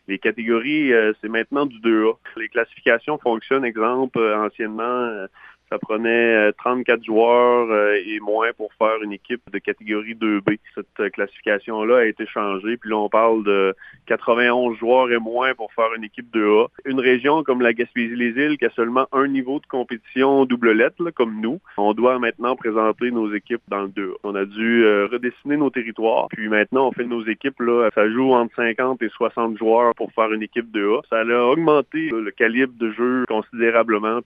Les catégories, c'est maintenant du 2A. Les classifications fonctionnent, exemple, anciennement, ça prenait 34 joueurs et moins pour faire une équipe de catégorie 2B. Cette classification-là a été changée, puis là, on parle de 91 joueurs et moins pour faire une équipe 2A. Une région comme la Gaspésie-les-Îles qui a seulement un niveau de compétition double lettre, là, comme nous, on doit maintenant présenter nos équipes dans le 2A. On a dû redessiner nos territoires, puis maintenant, on fait nos équipes, là, ça joue entre 50 et 60 joueurs pour faire une équipe 2A. Ça a augmenté le calibre de jeu considérablement.